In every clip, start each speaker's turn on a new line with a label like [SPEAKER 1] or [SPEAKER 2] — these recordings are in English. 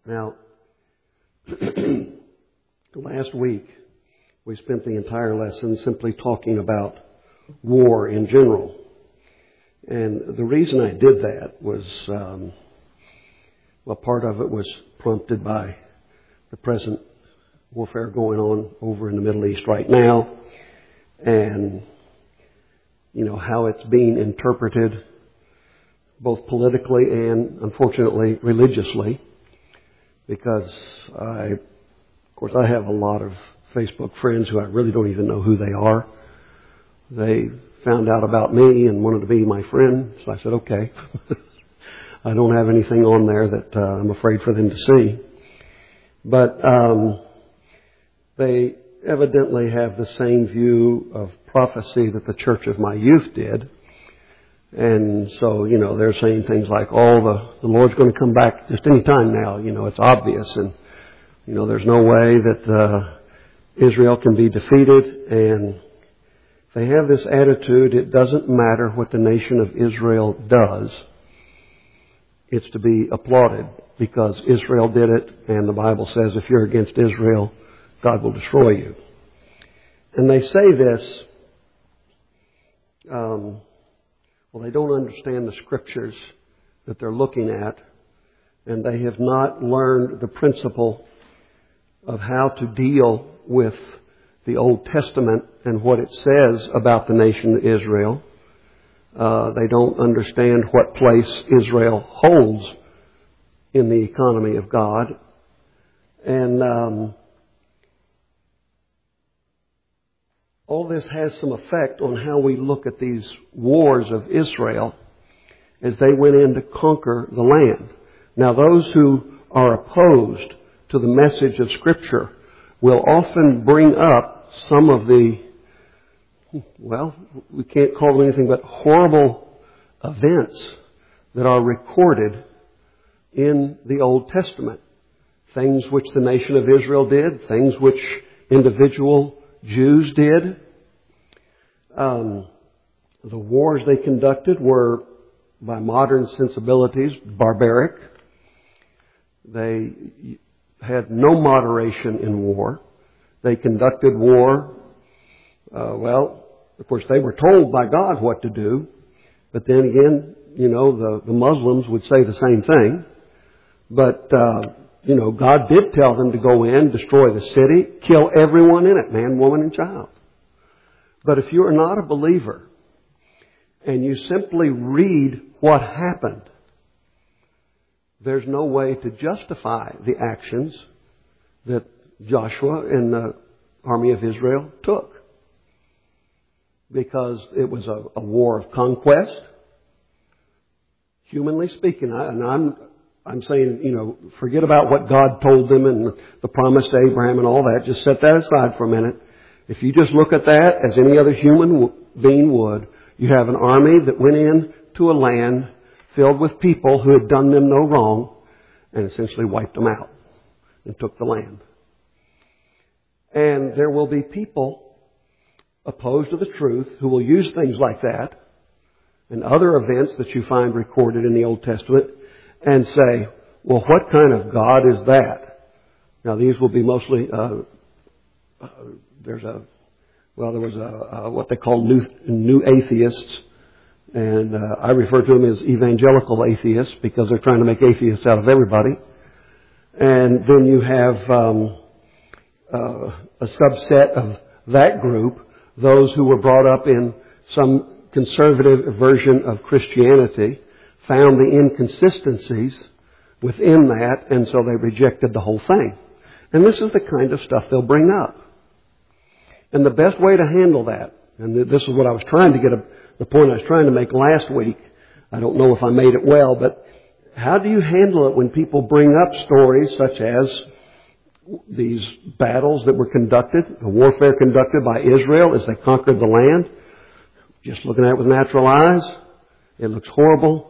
[SPEAKER 1] Now, last week we spent the entire lesson simply talking about war in general. And the reason I did that was, part of it was prompted by the present warfare going on over in the Middle East right now, and how it's being interpreted both politically and, unfortunately, religiously. Because I have a lot of Facebook friends who I really don't even know who they are. They found out about me and wanted to be my friend, so I said, okay. I don't have anything on there that I'm afraid for them to see. But they evidently have the same view of prophecy that the church of my youth did. And so, they're saying things like, the Lord's going to come back just any time now. It's obvious. And, there's no way that Israel can be defeated. And they have this attitude, it doesn't matter what the nation of Israel does. It's to be applauded because Israel did it. And the Bible says if you're against Israel, God will destroy you. And they say this, they don't understand the scriptures that they're looking at, and they have not learned the principle of how to deal with the Old Testament and what it says about the nation Israel. They don't understand what place Israel holds in the economy of God. And all this has some effect on how we look at these wars of Israel as they went in to conquer the land. Now, those who are opposed to the message of Scripture will often bring up some of the, we can't call them anything but horrible events that are recorded in the Old Testament. Things which the nation of Israel did, things which individual Jews did. The wars they conducted were, by modern sensibilities, barbaric. They had no moderation in war. They conducted war. Of course, they were told by God what to do. But then again, the Muslims would say the same thing. But God did tell them to go in, destroy the city, kill everyone in it, man, woman, and child. But if you are not a believer and you simply read what happened, there's no way to justify the actions that Joshua and the army of Israel took. Because it was a war of conquest. Humanly speaking, I'm saying, forget about what God told them and the promise to Abraham and all that. Just set that aside for a minute. If you just look at that as any other human being would, you have an army that went in to a land filled with people who had done them no wrong and essentially wiped them out and took the land. And there will be people opposed to the truth who will use things like that and other events that you find recorded in the Old Testament and say, what kind of God is that? Now, these will be mostly, there was what they call new atheists, and I refer to them as evangelical atheists because they're trying to make atheists out of everybody. And then you have a subset of that group, those who were brought up in some conservative version of Christianity, found the inconsistencies within that, and so they rejected the whole thing. And this is the kind of stuff they'll bring up. And the best way to handle that, and this is what I was trying to get, the point I was trying to make last week, I don't know if I made it well, but how do you handle it when people bring up stories such as these battles that were conducted, the warfare conducted by Israel as they conquered the land? Just looking at it with natural eyes, it looks horrible.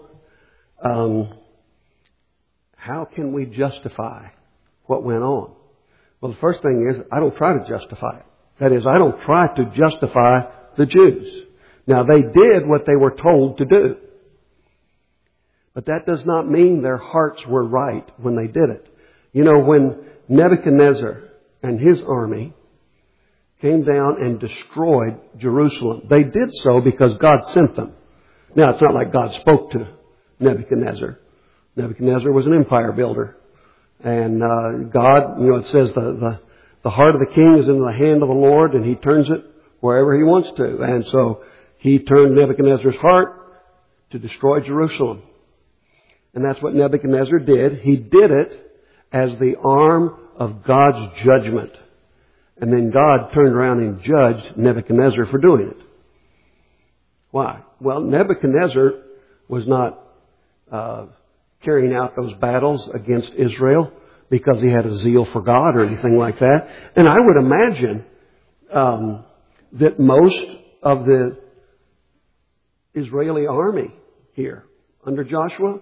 [SPEAKER 1] How can we justify what went on? Well, the first thing is, I don't try to justify it. That is, I don't try to justify the Jews. Now, they did what they were told to do. But that does not mean their hearts were right when they did it. You know, when Nebuchadnezzar and his army came down and destroyed Jerusalem, they did so because God sent them. Now, it's not like God spoke to Nebuchadnezzar. Nebuchadnezzar was an empire builder. And God, you know, it says the heart of the king is in the hand of the Lord, and He turns it wherever He wants to. And so He turned Nebuchadnezzar's heart to destroy Jerusalem. And that's what Nebuchadnezzar did. He did it as the arm of God's judgment. And then God turned around and judged Nebuchadnezzar for doing it. Why? Well, Nebuchadnezzar was not carrying out those battles against Israel because he had a zeal for God or anything like that. And I would imagine that most of the Israeli army here under Joshua,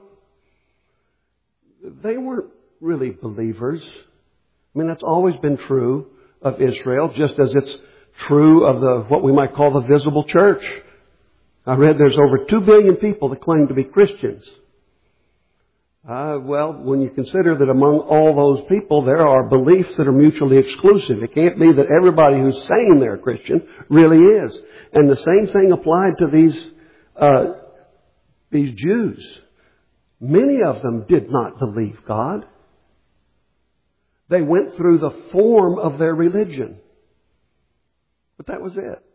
[SPEAKER 1] they weren't really believers. I mean, that's always been true of Israel, just as it's true of what we might call the visible church. I read there's over 2 billion people that claim to be Christians. Well, when you consider that among all those people there are beliefs that are mutually exclusive, it can't be that everybody who's saying they're a Christian really is. And the same thing applied to these Jews. Many of them did not believe God. They went through the form of their religion. But that was it.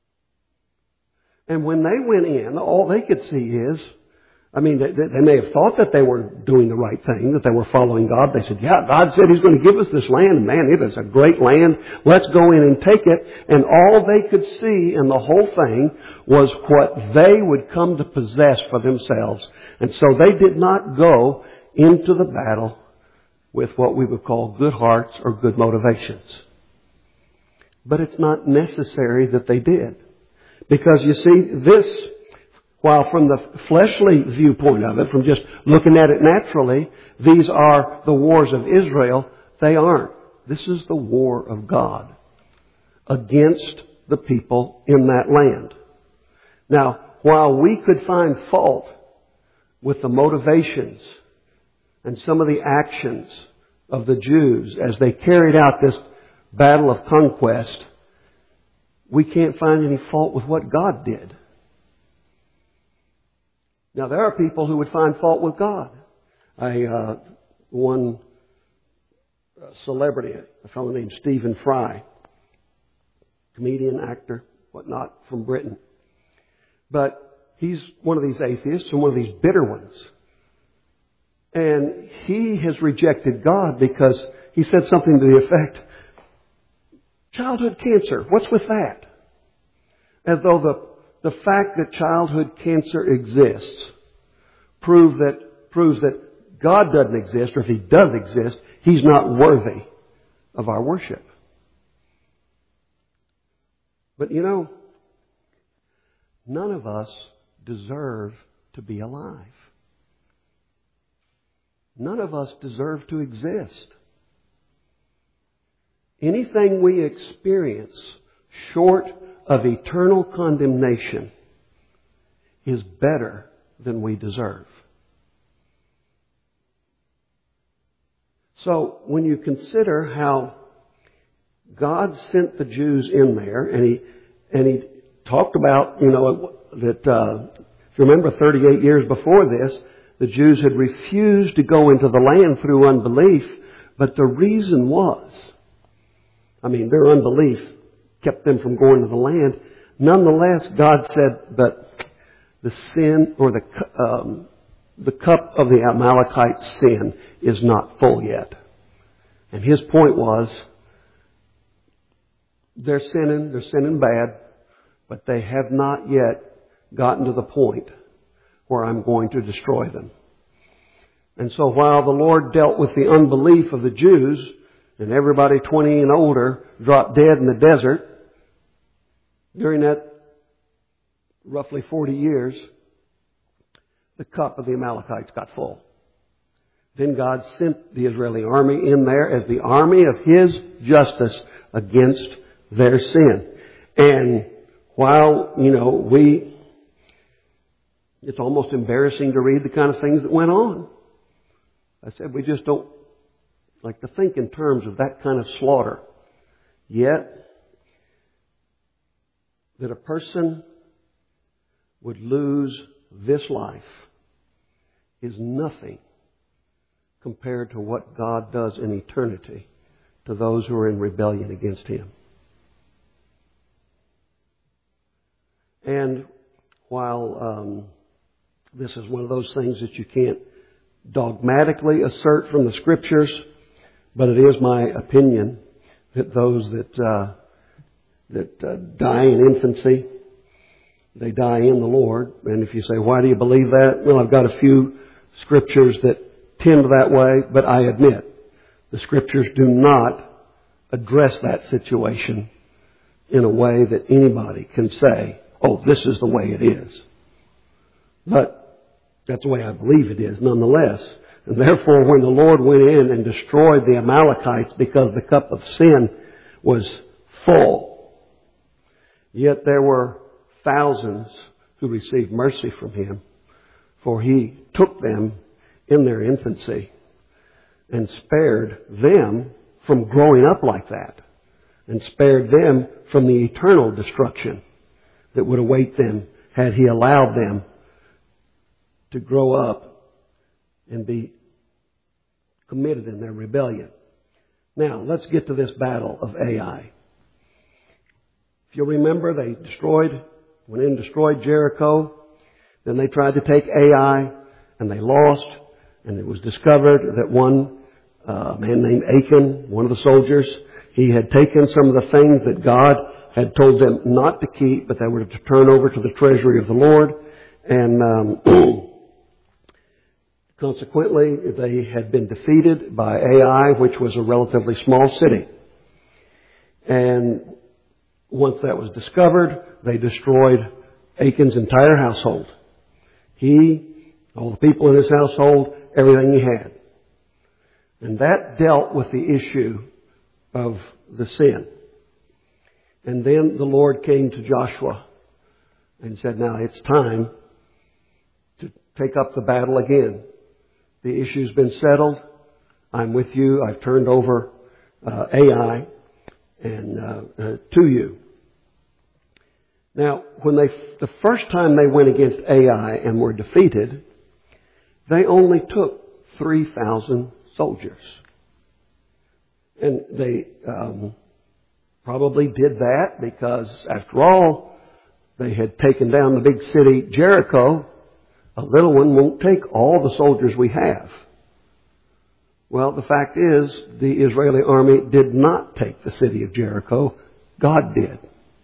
[SPEAKER 1] And when they went in, all they could see is, I mean, they may have thought that they were doing the right thing, that they were following God. They said, yeah, God said He's going to give us this land. Man, it is a great land. Let's go in and take it. And all they could see in the whole thing was what they would come to possess for themselves. And so they did not go into the battle with what we would call good hearts or good motivations. But it's not necessary that they did. Because you see, this, while from the fleshly viewpoint of it, from just looking at it naturally, these are the wars of Israel, they aren't. This is the war of God against the people in that land. Now, while we could find fault with the motivations and some of the actions of the Jews as they carried out this battle of conquest, we can't find any fault with what God did. Now, there are people who would find fault with God. One celebrity, a fellow named Stephen Fry, comedian, actor, whatnot, from Britain. But he's one of these atheists and one of these bitter ones. And he has rejected God because he said something to the effect, childhood cancer, what's with that? As though the fact that childhood cancer exists proves that God doesn't exist, or if He does exist, He's not worthy of our worship. But you know, none of us deserve to be alive. None of us deserve to exist. Anything we experience short of eternal condemnation is better than we deserve. So when you consider how God sent the Jews in there, and he talked about, that if you remember 38 years before this, the Jews had refused to go into the land through unbelief, but the reason was, their unbelief kept them from going to the land. Nonetheless, God said, but the sin or the cup of the Amalekite sin is not full yet. And His point was, they're sinning bad, but they have not yet gotten to the point where I'm going to destroy them. And so while the Lord dealt with the unbelief of the Jews, and everybody 20 and older dropped dead in the desert, during that roughly 40 years, the cup of the Amalekites got full. Then God sent the Israeli army in there as the army of His justice against their sin. And while, it's almost embarrassing to read the kind of things that went on. I said, we just don't Like to think in terms of that kind of slaughter. Yet, that a person would lose this life is nothing compared to what God does in eternity to those who are in rebellion against Him. And while this is one of those things that you can't dogmatically assert from the Scriptures, but it is my opinion that those that die in infancy, they die in the Lord. And if you say, why do you believe that? Well, I've got a few Scriptures that tend that way, but I admit the Scriptures do not address that situation in a way that anybody can say, oh, this is the way it is. But that's the way I believe it is nonetheless. And therefore, when the Lord went in and destroyed the Amalekites because the cup of sin was full, yet there were thousands who received mercy from Him, for He took them in their infancy and spared them from growing up like that, and spared them from the eternal destruction that would await them had He allowed them to grow up and be committed in their rebellion. Now, let's get to this battle of Ai. If you'll remember, they went in and destroyed Jericho. Then they tried to take Ai, and they lost. And it was discovered that one man named Achan, one of the soldiers, he had taken some of the things that God had told them not to keep, but they were to turn over to the treasury of the Lord. And consequently, they had been defeated by Ai, which was a relatively small city. And once that was discovered, they destroyed Achan's entire household. He, all the people in his household, everything he had. And that dealt with the issue of the sin. And then the Lord came to Joshua and said, now it's time to take up the battle again. The issue's been settled. I'm with you. I've turned over Ai and to you. Now, when the first time they went against Ai and were defeated, they only took 3,000 soldiers. And they probably did that because, after all, they had taken down the big city Jericho. A little one won't take all the soldiers we have. Well, the fact is, the Israeli army did not take the city of Jericho. God did.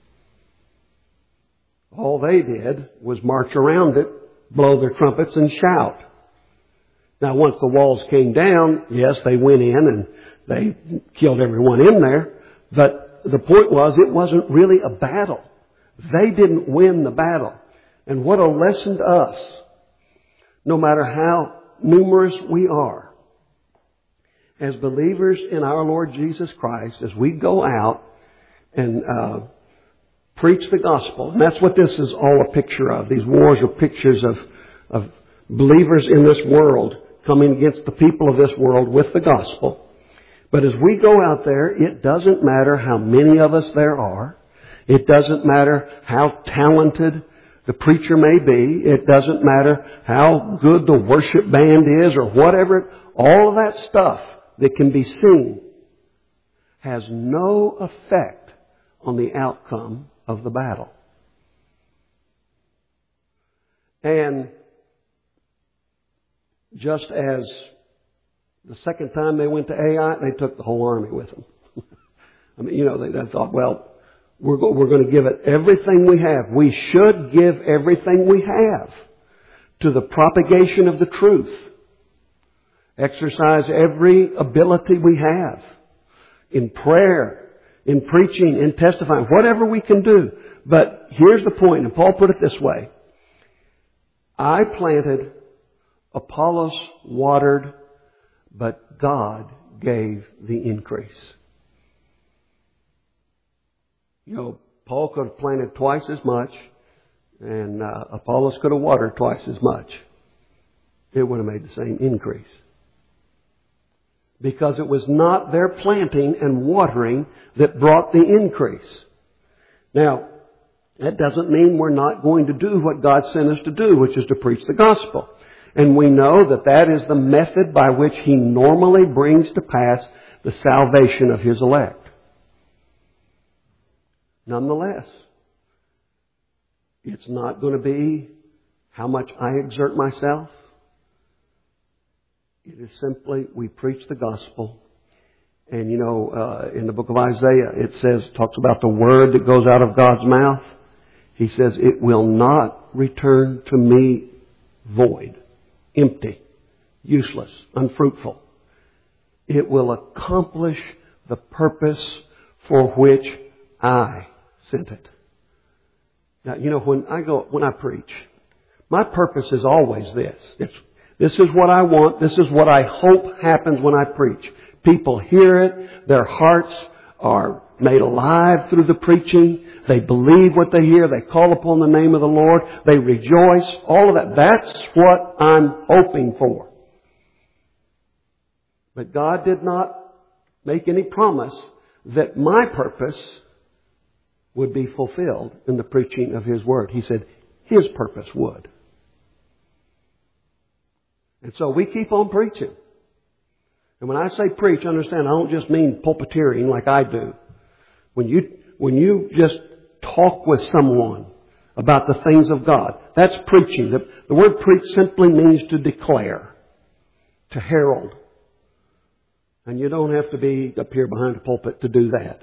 [SPEAKER 1] All they did was march around it, blow their trumpets, and shout. Now, once the walls came down, yes, they went in and they killed everyone in there. But the point was, it wasn't really a battle. They didn't win the battle. And what a lesson to us. No matter how numerous we are, as believers in our Lord Jesus Christ, as we go out and preach the gospel, and that's what this is all a picture of. These wars are pictures of believers in this world coming against the people of this world with the gospel. But as we go out there, it doesn't matter how many of us there are. It doesn't matter how talented the preacher may be. It doesn't matter how good the worship band is or whatever. All of that stuff that can be seen has no effect on the outcome of the battle. And just as the second time they went to Ai, they took the whole army with them. I mean, they thought, well, we're going to give it everything we have. We should give everything we have to the propagation of the truth. Exercise every ability we have in prayer, in preaching, in testifying, whatever we can do. But here's the point, and Paul put it this way. I planted, Apollos watered, but God gave the increase. Paul could have planted twice as much, and Apollos could have watered twice as much. It would have made the same increase. because it was not their planting and watering that brought the increase. Now, that doesn't mean we're not going to do what God sent us to do, which is to preach the gospel. And we know that that is the method by which He normally brings to pass the salvation of His elect. Nonetheless, it's not going to be how much I exert myself. It is simply we preach the gospel. And you know, in the book of Isaiah, it says, talks about the word that goes out of God's mouth. He says, it will not return to me void, empty, useless, unfruitful. It will accomplish the purpose for which I sent it. Now, you know, when I preach, my purpose is always this. This is what I want. This is what I hope happens when I preach. People hear it. Their hearts are made alive through the preaching. They believe what they hear. They call upon the name of the Lord. They rejoice. All of that. That's what I'm hoping for. But God did not make any promise that my purpose would be fulfilled in the preaching of His Word. He said His purpose would. And so we keep on preaching. And when I say preach, understand, I don't just mean pulpiteering like I do. When you just talk with someone about the things of God, that's preaching. The word preach simply means to declare, to herald. And you don't have to be up here behind the pulpit to do that.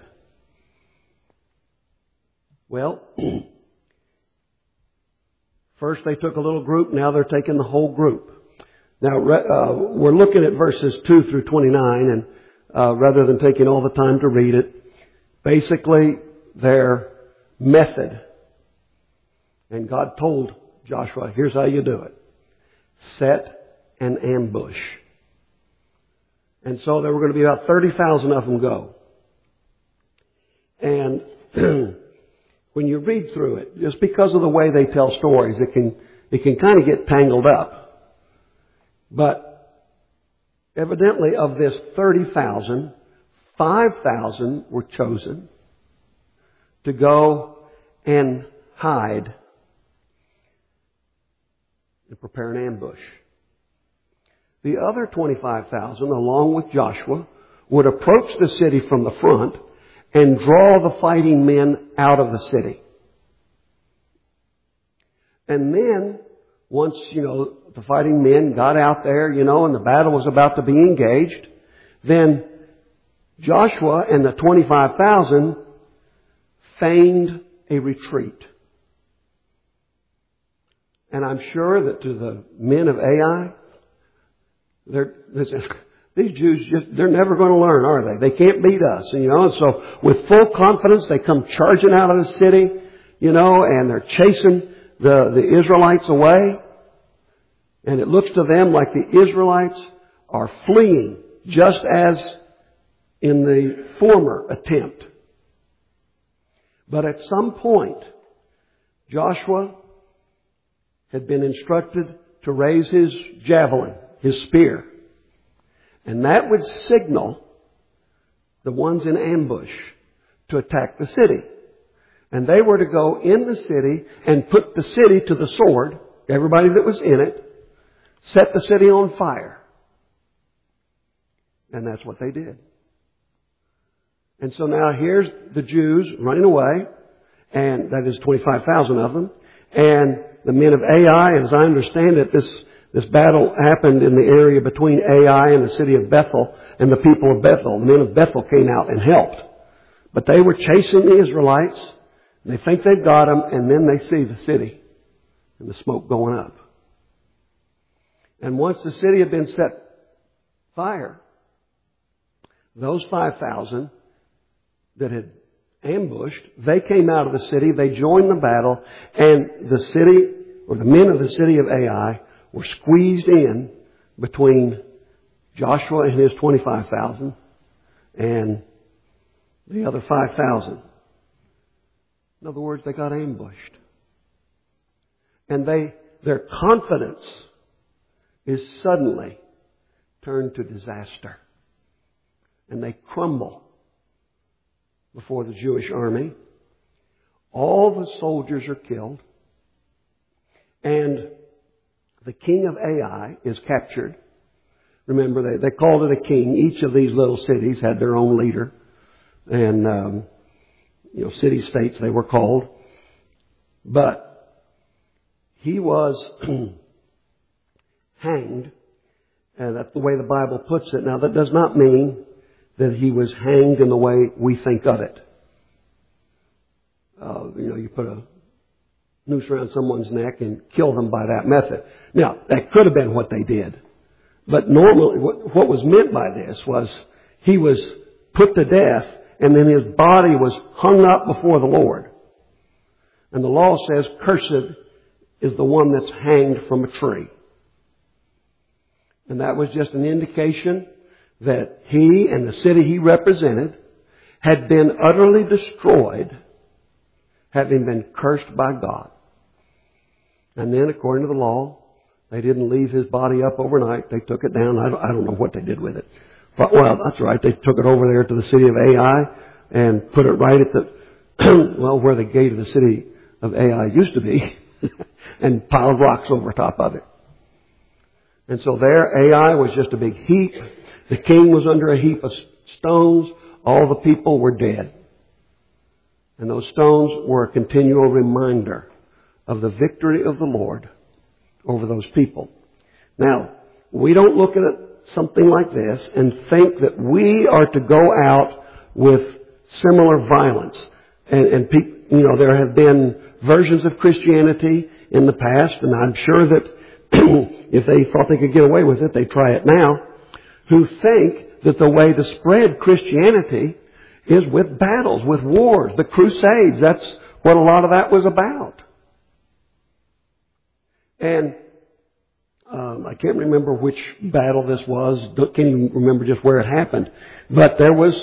[SPEAKER 1] Well, first they took a little group, now they're taking the whole group. Now, we're looking at verses 2 through 29, and rather than taking all the time to read it, basically their method. And God told Joshua, here's how you do it. Set an ambush. And so there were going to be about 30,000 of them go. And when you read through it, just because of the way they tell stories, it can kind of get tangled up. But evidently of this 30,000, 5,000 were chosen to go and hide and prepare an ambush. The other 25,000, along with Joshua, would approach the city from the front and draw the fighting men out of the city. And then, once, the fighting men got out there, and the battle was about to be engaged, then Joshua and the 25,000 feigned a retreat. And I'm sure that to the men of Ai, these Jews they're never going to learn, are they? They can't beat us, And so with full confidence, they come charging out of the city, and they're chasing the Israelites away. And it looks to them like the Israelites are fleeing, just as in the former attempt. But at some point, Joshua had been instructed to raise his javelin, his spear. And that would signal the ones in ambush to attack the city. And they were to go in the city and put the city to the sword, everybody that was in it, set the city on fire. And that's what they did. And so now here's the Jews running away, and that is 25,000 of them. And the men of Ai, as I understand it, this battle happened in the area between Ai and the city of Bethel, and the people of Bethel. The men of Bethel came out and helped. But they were chasing the Israelites. They think they've got them, and then they see the city and the smoke going up. And once the city had been set fire, those 5,000 that had ambushed, they came out of the city, they joined the battle, and the city, or the men of the city of Ai, were squeezed in between Joshua and his 25,000 and the other 5,000. In other words, they got ambushed. And their confidence is suddenly turned to disaster. and they crumble before the Jewish army. All the soldiers are killed, and the king of Ai is captured. Remember, they called it a king. Each of these little cities had their own leader, and city-states they were called. But he was hanged, and that's the way the Bible puts it. Now, that does not mean that he was hanged in the way we think of it. You put a noose around someone's neck and kill them by that method. Now, that could have been what they did. But normally, what was meant by this was he was put to death, and then his body was hung up before the Lord. And the law says, cursed is the one that's hanged from a tree. And that was just an indication that he and the city he represented had been utterly destroyed, having been cursed by God. And then, according to the law, they didn't leave his body up overnight. They took it down. I don't know what they did with it. But, well, that's right. They took it over there to the city of Ai and put it right at the, where the gate of the city of Ai used to be, and piled rocks over top of it. And so there, Ai was just a big heap. The king was under a heap of stones. All the people were dead. And those stones were a continual reminder of the victory of the Lord over those people. Now, we don't look at something like this and think that we are to go out with similar violence. And there have been versions of Christianity in the past, and I'm sure that if they thought they could get away with it, they'd try it now, who think that the way to spread Christianity is with battles, with wars, the Crusades. That's what a lot of that was about. And I can't remember which battle this was. Can't even remember just where it happened. But there was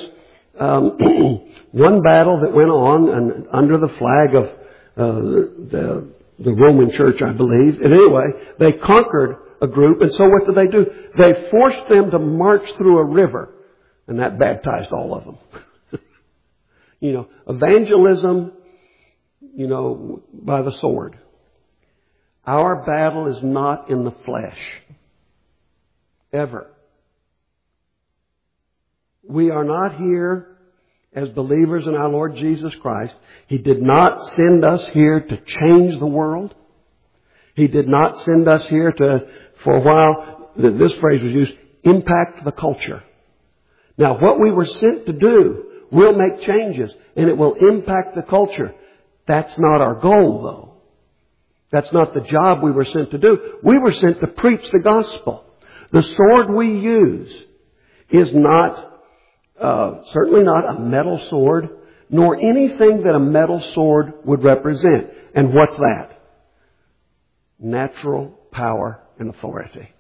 [SPEAKER 1] one battle that went on and under the flag of the Roman Church, I believe. And anyway, they conquered a group. And so what did they do? They forced them to march through a river. And that baptized all of them. Evangelism, by the sword. Our battle is not in the flesh. Ever. We are not here as believers in our Lord Jesus Christ. He did not send us here to change the world. He did not send us here to, for a while, this phrase was used, impact the culture. Now, what we were sent to do will make changes, and it will impact the culture. That's not our goal, though. That's not the job we were sent to do. We were sent to preach the gospel. The sword we use is not, certainly not a metal sword, nor anything that a metal sword would represent. And what's that? Natural power and authority.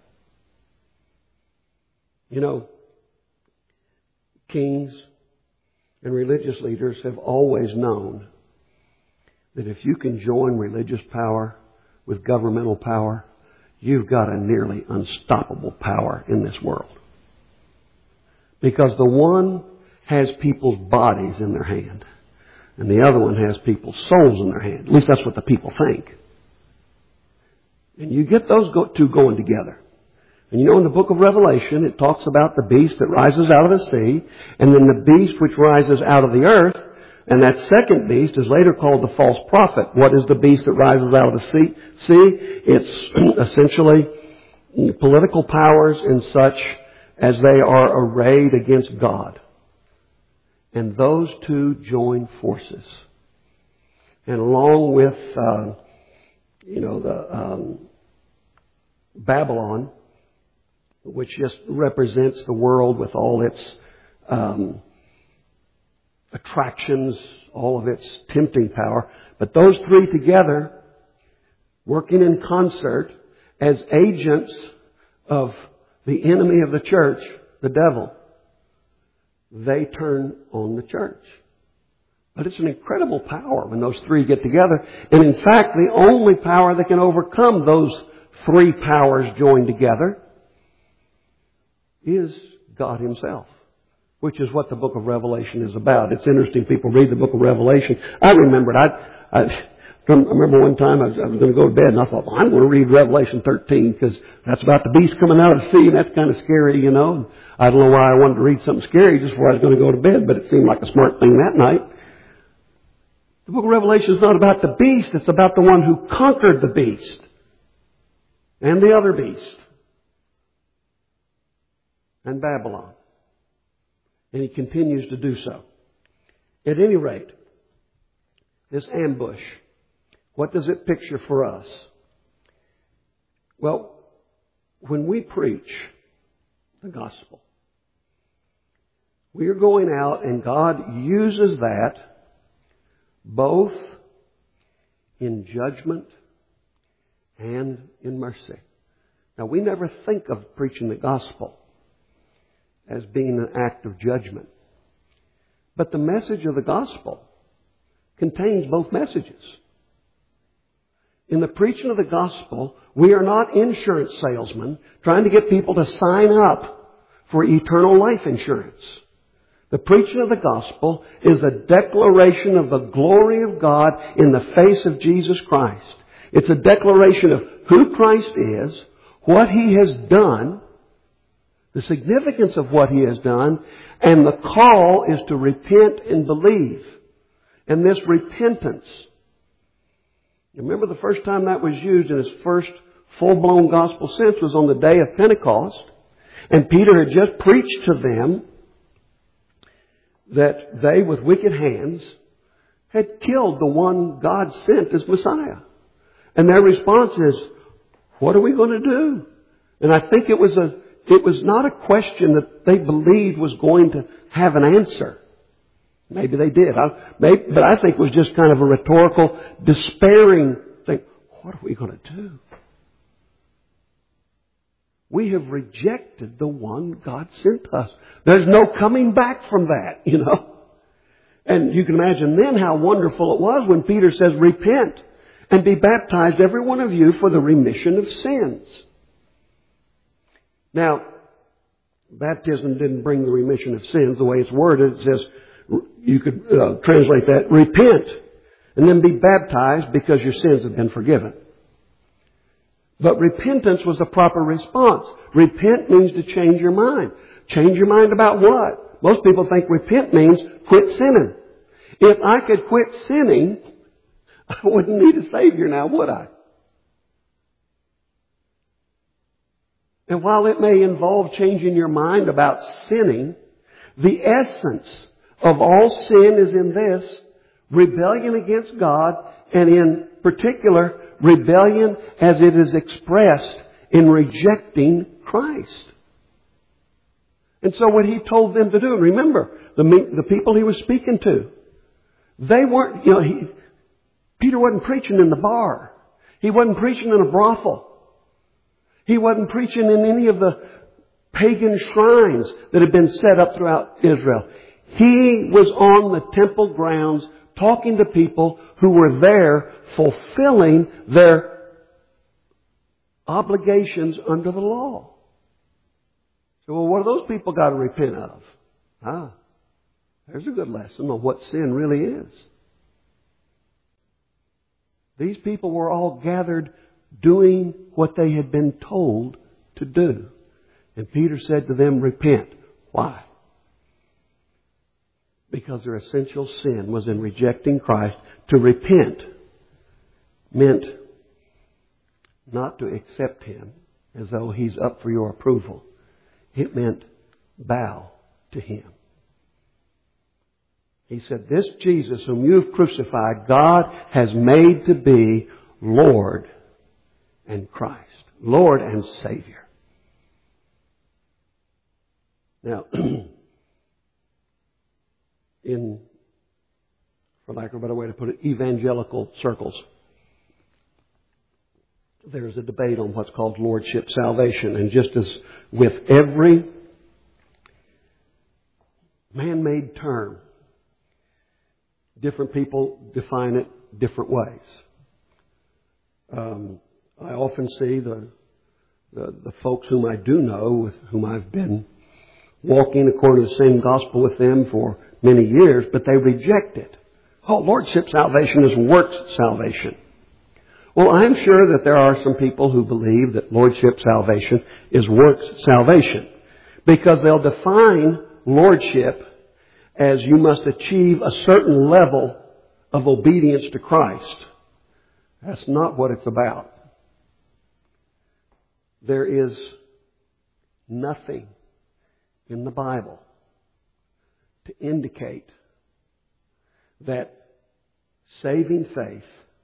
[SPEAKER 1] Kings and religious leaders have always known that if you can join religious power with governmental power, you've got a nearly unstoppable power in this world. Because the one has people's bodies in their hand, and the other one has people's souls in their hand. At least that's what the people think. And you get those two going together. And in the book of Revelation, it talks about the beast that rises out of the sea, and then the beast which rises out of the earth. And that second beast is later called the false prophet. What is the beast that rises out of the sea? It's essentially political powers and such as they are arrayed against God. And those two join forces. And along with, Babylon, which just represents the world with all its attractions, all of its tempting power. But those three together, working in concert as agents of the enemy of the church, the devil, they turn on the church. But it's an incredible power when those three get together. And in fact, the only power that can overcome those three powers joined together is God Himself. which is what the book of Revelation is about. It's interesting. People read the book of Revelation. I remembered. I remember one time I was going to go to bed and I thought, well, I'm going to read Revelation 13 because that's about the beast coming out of the sea and that's kind of scary, you know. And I don't know why I wanted to read something scary just before I was going to go to bed, but it seemed like a smart thing that night. The book of Revelation is not about the beast. It's about the one who conquered the beast and the other beast and Babylon. And he continues to do so. At any rate, this ambush, what does it picture for us? Well, when we preach the gospel, we are going out and God uses that both in judgment and in mercy. Now, we never think of preaching the gospel as being an act of judgment. But the message of the gospel contains both messages. In the preaching of the gospel, we are not insurance salesmen trying to get people to sign up for eternal life insurance. The preaching of the gospel is a declaration of the glory of God in the face of Jesus Christ. It's a declaration of who Christ is, what He has done, the significance of what He has done, and the call is to repent and believe. And this repentance, you remember the first time that was used in its first full-blown gospel sense was on the day of Pentecost. And Peter had just preached to them that they, with wicked hands, had killed the one God sent as Messiah. And their response is, what are we going to do? And I think it was not a question that they believed was going to have an answer. Maybe they did. But I think it was just kind of a rhetorical, despairing thing. What are we going to do? We have rejected the one God sent us. There's no coming back from that, you know. And you can imagine then how wonderful it was when Peter says, repent and be baptized, every one of you, for the remission of sins. Now, baptism didn't bring the remission of sins. The way it's worded, it says, you could translate that, repent and then be baptized because your sins have been forgiven. But repentance was the proper response. Repent means to change your mind. Change your mind about what? Most people think repent means quit sinning. If I could quit sinning, I wouldn't need a Savior now, would I? And while it may involve changing your mind about sinning, the essence of all sin is in this: rebellion against God, and in particular, rebellion as it is expressed in rejecting Christ. And so what He told them to do, and remember, the people He was speaking to, they weren't, Peter wasn't preaching in the bar. He wasn't preaching in a brothel. He wasn't preaching in any of the pagan shrines that had been set up throughout Israel. He was on the temple grounds talking to people who were there fulfilling their obligations under the law. So, well, what do those people got to repent of? There's a good lesson on what sin really is. These people were all gathered doing what they had been told to do. And Peter said to them, repent. Why? Because their essential sin was in rejecting Christ. To repent meant not to accept Him as though He's up for your approval. It meant bow to Him. He said, this Jesus whom you have crucified, God has made to be Lord and Christ. Lord and Savior. Now, in, for lack of a better way to put it, evangelical circles, there's a debate on what's called lordship salvation. And just as with every man-made term, different people define it different ways. I often see the folks whom I do know, with whom I've been walking according to the same gospel with them for many years, but they reject it. Oh, Lordship salvation is works salvation. Well, I'm sure that there are some people who believe that Lordship salvation is works salvation, because they'll define Lordship as you must achieve a certain level of obedience to Christ. That's not what it's about. There is nothing in the Bible to indicate that saving faith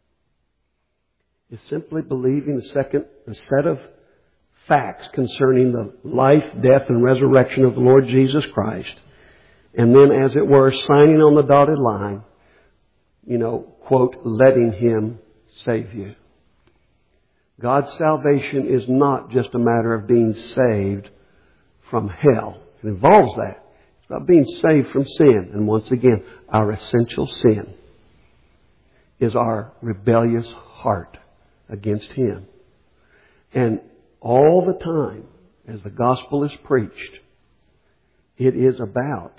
[SPEAKER 1] is simply believing a set of facts concerning the life, death, and resurrection of the Lord Jesus Christ, and then, as it were, signing on the dotted line, quote, letting Him save you. God's salvation is not just a matter of being saved from hell. It involves that. It's about being saved from sin. And once again, our essential sin is our rebellious heart against Him. And all the time, as the gospel is preached, it is about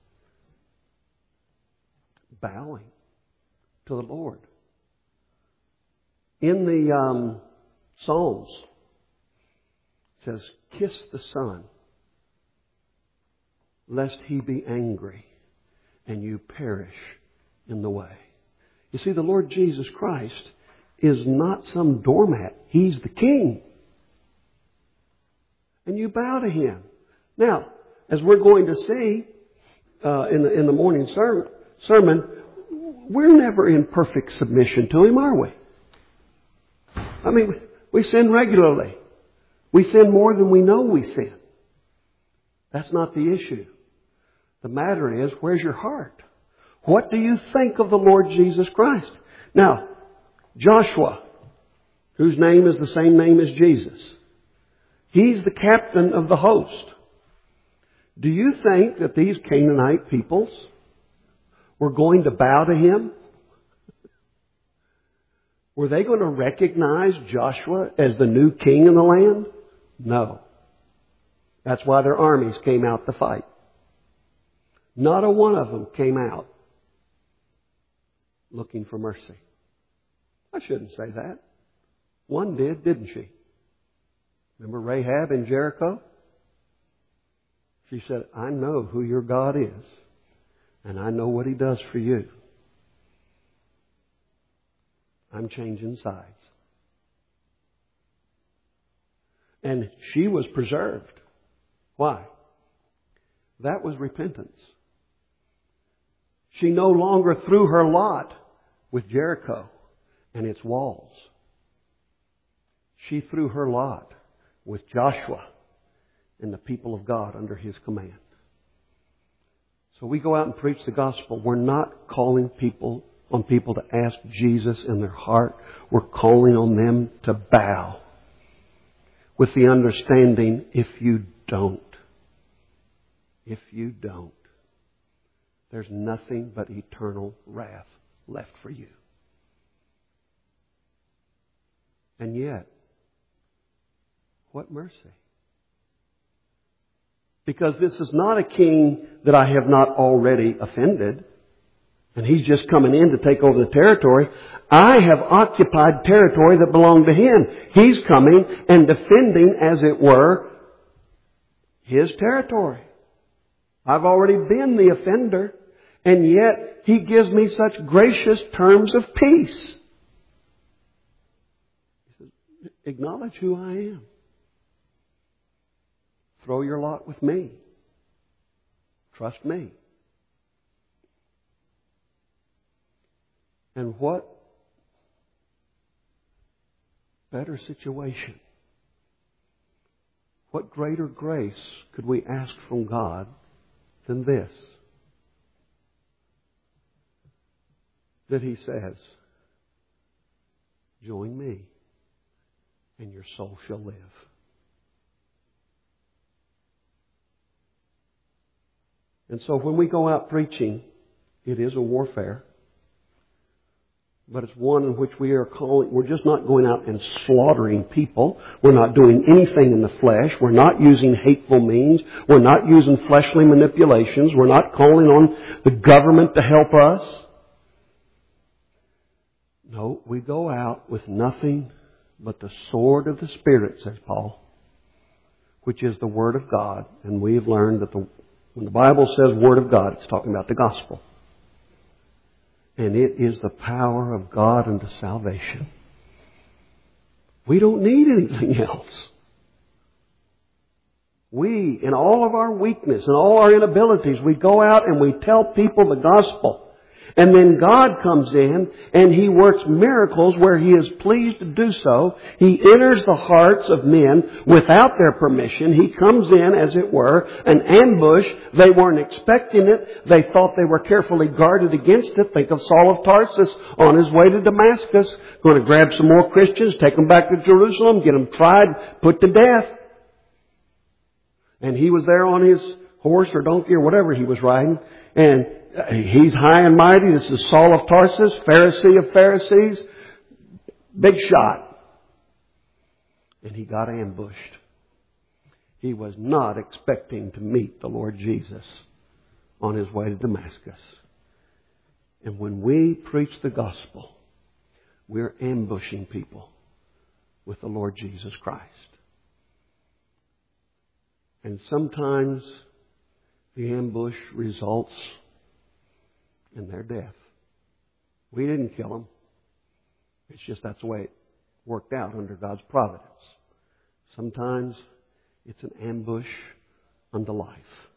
[SPEAKER 1] bowing to the Lord. In the Psalms, it says, kiss the Son, lest He be angry and you perish in the way. You see, the Lord Jesus Christ is not some doormat. He's the King. And you bow to Him. Now, as we're going to see in the morning sermon, we're never in perfect submission to Him, are we? I mean, we sin regularly. We sin more than we know we sin. That's not the issue. The matter is, where's your heart? What do you think of the Lord Jesus Christ? Now, Joshua, whose name is the same name as Jesus, he's the captain of the host. Do you think that these Canaanite peoples were going to bow to him? Were they going to recognize Joshua as the new king in the land? No. That's why their armies came out to fight. Not a one of them came out looking for mercy. I shouldn't say that. One did, didn't she? Remember Rahab in Jericho? She said, I know who your God is, and I know what He does for you. I'm changing sides. And she was preserved. Why? That was repentance. She no longer threw her lot with Jericho and its walls. She threw her lot with Joshua and the people of God under his command. So we go out and preach the gospel. We're not calling on people to ask Jesus in their heart. We're calling on them to bow with the understanding, if you don't, there's nothing but eternal wrath left for you. And yet, what mercy. Because this is not a king that I have not already offended, and he's just coming in to take over the territory. I have occupied territory that belonged to him. He's coming and defending, as it were, his territory. I've already been the offender, and yet he gives me such gracious terms of peace. He says, acknowledge who I am. Throw your lot with me. Trust me. And what better situation? What greater grace could we ask from God than this? That He says, join me and your soul shall live. And so when we go out preaching, it is a warfare. but it's one in which we're just not going out and slaughtering people. We're not doing anything in the flesh. We're not using hateful means. We're not using fleshly manipulations. We're not calling on the government to help us. No, we go out with nothing but the sword of the Spirit, says Paul, which is the Word of God. And we have learned that when the Bible says Word of God, it's talking about the gospel. And it is the power of God unto salvation. We don't need anything else. We, in all of our weakness and all our inabilities, we go out and we tell people the gospel. And then God comes in and He works miracles where He is pleased to do so. He enters the hearts of men without their permission. He comes in, as it were, an ambush. They weren't expecting it. They thought they were carefully guarded against it. Think of Saul of Tarsus on his way to Damascus, going to grab some more Christians, take them back to Jerusalem, get them tried, put to death. And he was there on his horse or donkey or whatever he was riding, and he's high and mighty. This is Saul of Tarsus, Pharisee of Pharisees. Big shot. And he got ambushed. He was not expecting to meet the Lord Jesus on his way to Damascus. And when we preach the gospel, we're ambushing people with the Lord Jesus Christ. And sometimes the ambush results in their death. We didn't kill them. It's just that's the way it worked out under God's providence. Sometimes it's an ambush unto life.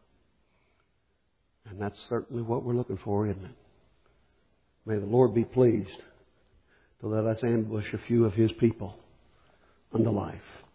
[SPEAKER 1] And that's certainly what we're looking for, isn't it? May the Lord be pleased to let us ambush a few of His people unto life.